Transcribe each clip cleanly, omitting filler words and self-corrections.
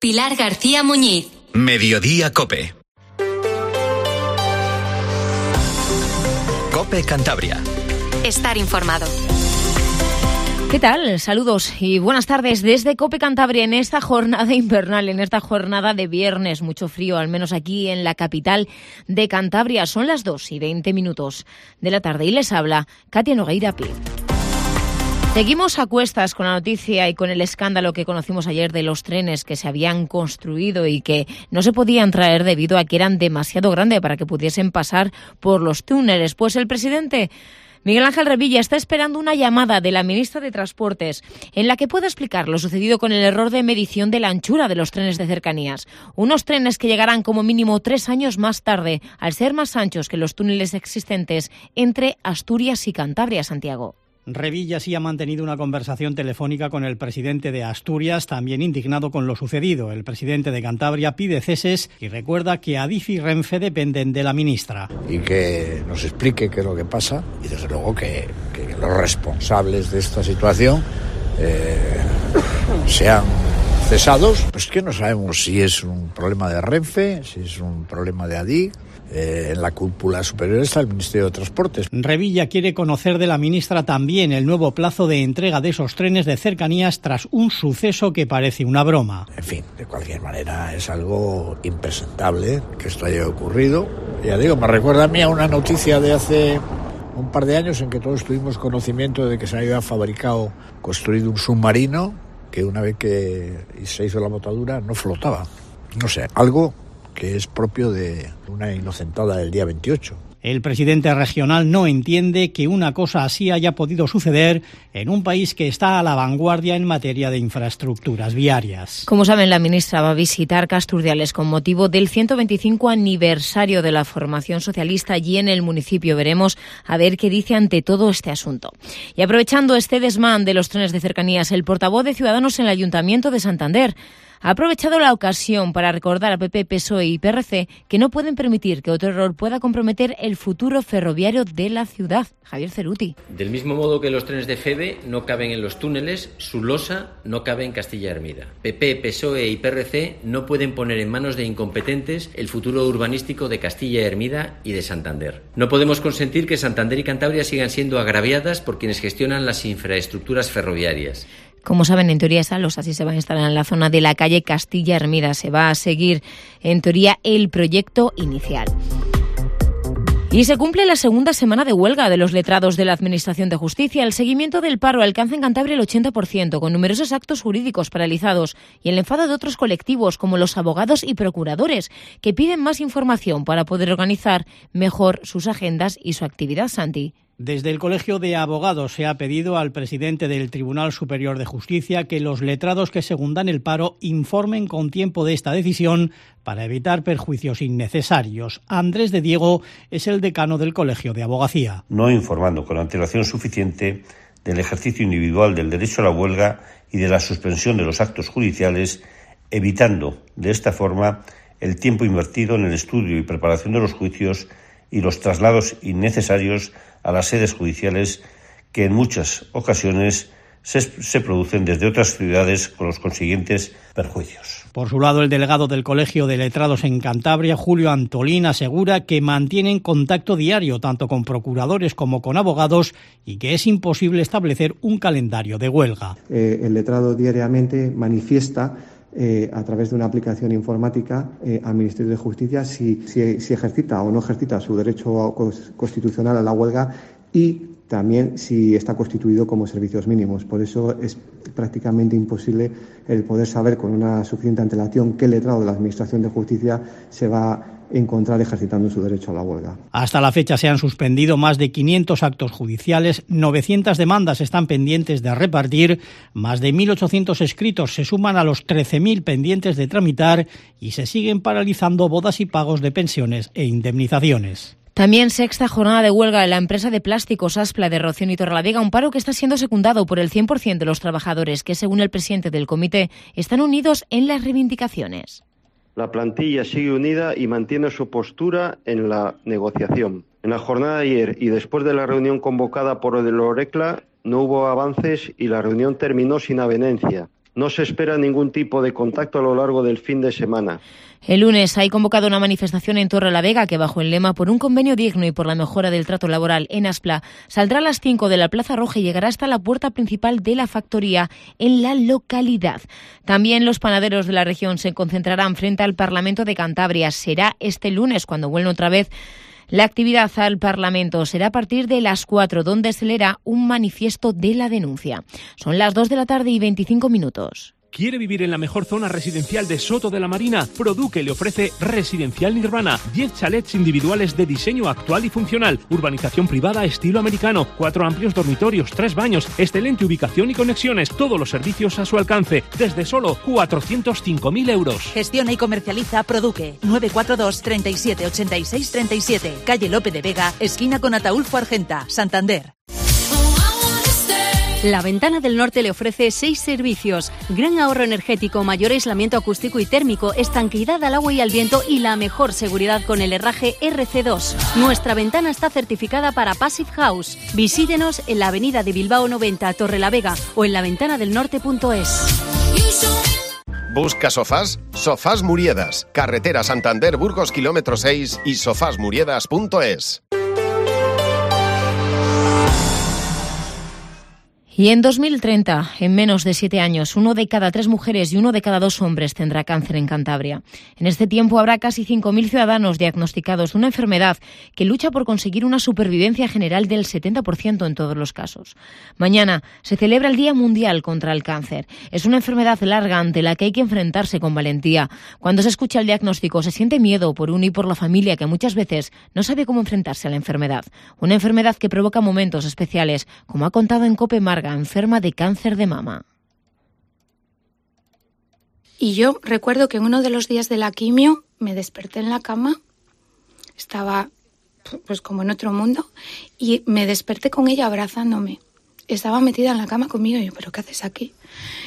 Pilar García Muñiz. Mediodía COPE. COPE Cantabria. Estar informado. ¿Qué tal? Saludos y buenas tardes desde COPE Cantabria en esta jornada invernal, en esta jornada de viernes. Mucho frío, al menos aquí en la capital de Cantabria. Son las 2:20 de la tarde y les habla Katia Nogueira Pi. Seguimos a cuestas con la noticia y con el escándalo que conocimos ayer de los trenes que se habían construido y que no se podían traer debido a que eran demasiado grandes para que pudiesen pasar por los túneles. Pues el presidente Miguel Ángel Revilla está esperando una llamada de la ministra de Transportes en la que pueda explicar lo sucedido con el error de medición de la anchura de los trenes de cercanías. Unos trenes que llegarán como mínimo 3 años más tarde, al ser más anchos que los túneles existentes entre Asturias y Cantabria, Santiago. Revilla sí ha mantenido una conversación telefónica con el presidente de Asturias, también indignado con lo sucedido. El presidente de Cantabria pide ceses y recuerda que Adif y Renfe dependen de la ministra. Y que nos explique qué es lo que pasa y desde luego que los responsables de esta situación sean cesados. Pues que no sabemos si es un problema de Renfe, si es un problema de Adif. En la cúpula superior está el Ministerio de Transportes. Revilla quiere conocer de la ministra también el nuevo plazo de entrega de esos trenes de cercanías tras un suceso que parece una broma. En fin, de cualquier manera es algo impresentable que esto haya ocurrido. Ya digo, me recuerda a mí a una noticia de hace un par de años en que todos tuvimos conocimiento de que se había construido un submarino que una vez que se hizo la botadura no flotaba. No sé, algo que es propio de una inocentada del día 28. El presidente regional no entiende que una cosa así haya podido suceder en un país que está a la vanguardia en materia de infraestructuras viarias. Como saben, la ministra va a visitar Casturdiales con motivo del 125 aniversario de la formación socialista allí en el municipio. Veremos a ver qué dice ante todo este asunto. Y aprovechando este desmán de los trenes de cercanías, el portavoz de Ciudadanos en el Ayuntamiento de Santander ha aprovechado la ocasión para recordar a PP, PSOE y PRC que no pueden permitir que otro error pueda comprometer el futuro ferroviario de la ciudad. Javier Ceruti. Del mismo modo que los trenes de FEVE no caben en los túneles, su losa no cabe en Castilla Hermida. PP, PSOE y PRC no pueden poner en manos de incompetentes el futuro urbanístico de Castilla Hermida y de Santander. No podemos consentir que Santander y Cantabria sigan siendo agraviadas por quienes gestionan las infraestructuras ferroviarias. Como saben, en teoría esa losa sí se va a instalar en la zona de la calle Castilla Hermida. Se va a seguir, en teoría, el proyecto inicial. Y se cumple la segunda semana de huelga de los letrados de la Administración de Justicia. El seguimiento del paro alcanza en Cantabria el 80%, con numerosos actos jurídicos paralizados y el enfado de otros colectivos, como los abogados y procuradores, que piden más información para poder organizar mejor sus agendas y su actividad. Santi. Desde el Colegio de Abogados se ha pedido al presidente del Tribunal Superior de Justicia que los letrados que secundan el paro informen con tiempo de esta decisión para evitar perjuicios innecesarios. Andrés de Diego es el decano del Colegio de Abogacía. No informando con antelación suficiente del ejercicio individual del derecho a la huelga y de la suspensión de los actos judiciales, evitando de esta forma el tiempo invertido en el estudio y preparación de los juicios y los traslados innecesarios a las sedes judiciales que en muchas ocasiones se producen desde otras ciudades con los consiguientes perjuicios. Por su lado, el delegado del Colegio de Letrados en Cantabria, Julio Antolín, asegura que mantienen contacto diario tanto con procuradores como con abogados y que es imposible establecer un calendario de huelga. El letrado diariamente manifiesta a través de una aplicación informática al Ministerio de Justicia si ejercita o no ejercita su derecho constitucional a la huelga y también si está constituido como servicios mínimos. Por eso es prácticamente imposible el poder saber con una suficiente antelación qué letrado de la Administración de Justicia se va a encontrar ejercitando su derecho a la huelga. Hasta la fecha se han suspendido más de 500 actos judiciales, 900 demandas están pendientes de repartir, más de 1.800 escritos se suman a los 13.000 pendientes de tramitar y se siguen paralizando bodas y pagos de pensiones e indemnizaciones. También sexta jornada de huelga de la empresa de plásticos Aspla de Rocío y Torrelavega, un paro que está siendo secundado por el 100% de los trabajadores que, según el presidente del comité, están unidos en las reivindicaciones. La plantilla sigue unida y mantiene su postura en la negociación. En la jornada de ayer y después de la reunión convocada por el Orecla no hubo avances y la reunión terminó sin avenencia. No se espera ningún tipo de contacto a lo largo del fin de semana. El lunes hay convocado una manifestación en Torrelavega que, bajo el lema "Por un convenio digno y por la mejora del trato laboral en Aspla", saldrá a las 5 de la Plaza Roja y llegará hasta la puerta principal de la factoría en la localidad. También los panaderos de la región se concentrarán frente al Parlamento de Cantabria. Será este lunes cuando vuelva otra vez la actividad al Parlamento. Será a partir de las 4, donde se leerá un manifiesto de la denuncia. Son las 2 de la tarde y 25 minutos. ¿Quiere vivir en la mejor zona residencial de Soto de la Marina? Produque le ofrece Residencial Nirvana. 10 chalets individuales de diseño actual y funcional. Urbanización privada estilo americano. 4 amplios dormitorios, 3 baños. Excelente ubicación y conexiones. Todos los servicios a su alcance. Desde solo 405.000 euros. Gestiona y comercializa Produque. 942 37 86 37. Calle Lope de Vega, esquina con Ataúlfo Argenta, Santander. La Ventana del Norte le ofrece 6 servicios: gran ahorro energético, mayor aislamiento acústico y térmico, estanqueidad al agua y al viento y la mejor seguridad con el herraje RC2. Nuestra ventana está certificada para Passive House. Visítenos en la avenida de Bilbao 90, Torrelavega, o en laventanadelnorte.es. ¿Busca sofás? Sofás Muriedas. Carretera Santander-Burgos, kilómetro 6 y sofasmuriedas.es. Y en 2030, en menos de 7 años, 1 de cada 3 mujeres y 1 de cada 2 hombres tendrá cáncer en Cantabria. En este tiempo habrá casi 5.000 ciudadanos diagnosticados de una enfermedad que lucha por conseguir una supervivencia general del 70% en todos los casos. Mañana se celebra el Día Mundial contra el Cáncer. Es una enfermedad larga ante la que hay que enfrentarse con valentía. Cuando se escucha el diagnóstico se siente miedo por uno y por la familia, que muchas veces no sabe cómo enfrentarse a la enfermedad. Una enfermedad que provoca momentos especiales, como ha contado en COPE Marga, enferma de cáncer de mama. Y yo recuerdo que en uno de los días de la quimio me desperté en la cama, estaba pues como en otro mundo, y me desperté con ella abrazándome. Estaba metida en la cama conmigo y yo, ¿pero qué haces aquí?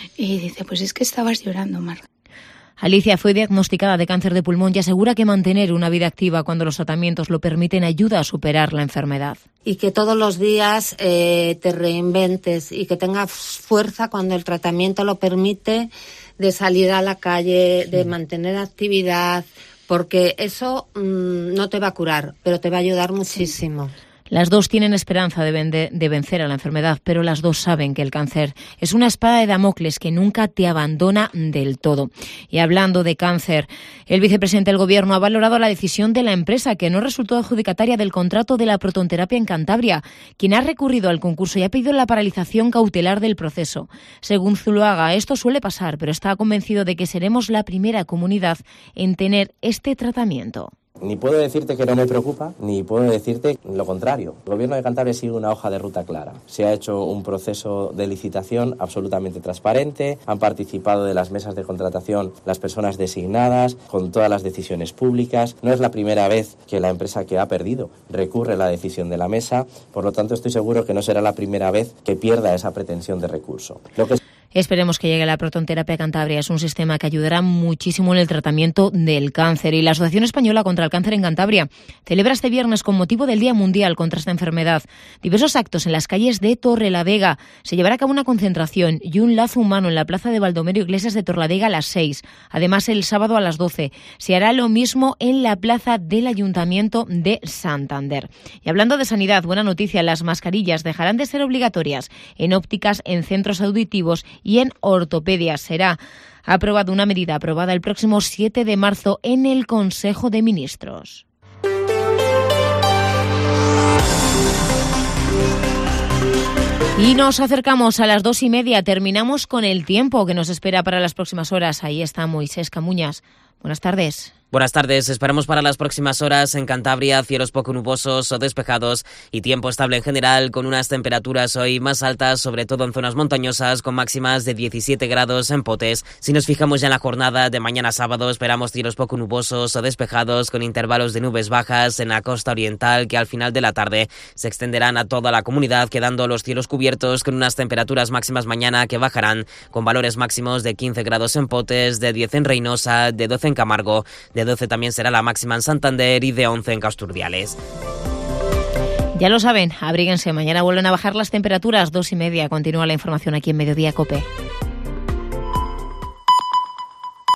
Y dice, pues es que estabas llorando, Marga. Alicia fue diagnosticada de cáncer de pulmón y asegura que mantener una vida activa cuando los tratamientos lo permiten ayuda a superar la enfermedad. Y que todos los días te reinventes y que tengas fuerza cuando el tratamiento lo permite, de salir a la calle, de mantener actividad, porque eso no te va a curar, pero te va a ayudar muchísimo. Las dos tienen esperanza de vencer a la enfermedad, pero las dos saben que el cáncer es una espada de Damocles que nunca te abandona del todo. Y hablando de cáncer, el vicepresidente del Gobierno ha valorado la decisión de la empresa que no resultó adjudicataria del contrato de la protonterapia en Cantabria, quien ha recurrido al concurso y ha pedido la paralización cautelar del proceso. Según Zuloaga, esto suele pasar, pero está convencido de que seremos la primera comunidad en tener este tratamiento. Ni puedo decirte que no me preocupa, ni puedo decirte lo contrario. El Gobierno de Cantabria sigue una hoja de ruta clara. Se ha hecho un proceso de licitación absolutamente transparente, han participado de las mesas de contratación las personas designadas, con todas las decisiones públicas. No es la primera vez que la empresa que ha perdido recurre a la decisión de la mesa, por lo tanto estoy seguro que no será la primera vez que pierda esa pretensión de recurso. Esperemos que llegue la protonterapia a Cantabria. Es un sistema que ayudará muchísimo en el tratamiento del cáncer. Y la Asociación Española contra el Cáncer en Cantabria celebra este viernes, con motivo del Día Mundial contra esta enfermedad, diversos actos en las calles de Torrelavega. Se llevará a cabo una concentración y un lazo humano en la plaza de Baldomero Iglesias de Torrelavega a las 6. Además, el sábado a las 12 se hará lo mismo en la plaza del Ayuntamiento de Santander. Y hablando de sanidad, buena noticia: las mascarillas dejarán de ser obligatorias en ópticas, en centros auditivos y en ortopedia. Será aprobada una medida aprobada el próximo 7 de marzo en el Consejo de Ministros. Y nos acercamos a las 2:30. Terminamos con el tiempo que nos espera para las próximas horas. Ahí está Moisés Camuñas. Buenas tardes. Buenas tardes. Esperamos para las próximas horas en Cantabria cielos poco nubosos o despejados y tiempo estable en general, con unas temperaturas hoy más altas, sobre todo en zonas montañosas, con máximas de 17 grados en Potes. Si nos fijamos ya en la jornada de mañana sábado, esperamos cielos poco nubosos o despejados, con intervalos de nubes bajas en la costa oriental, que al final de la tarde se extenderán a toda la comunidad, quedando los cielos cubiertos con unas temperaturas máximas mañana que bajarán, con valores máximos de 15 grados en Potes, de 10 en Reynosa, de 12 en Camargo, de 12 también será la máxima en Santander y de 11 en Casturdiales. Ya lo saben, abríguense. Mañana vuelven a bajar las temperaturas, 2:30. Continúa la información aquí en Mediodía COPE.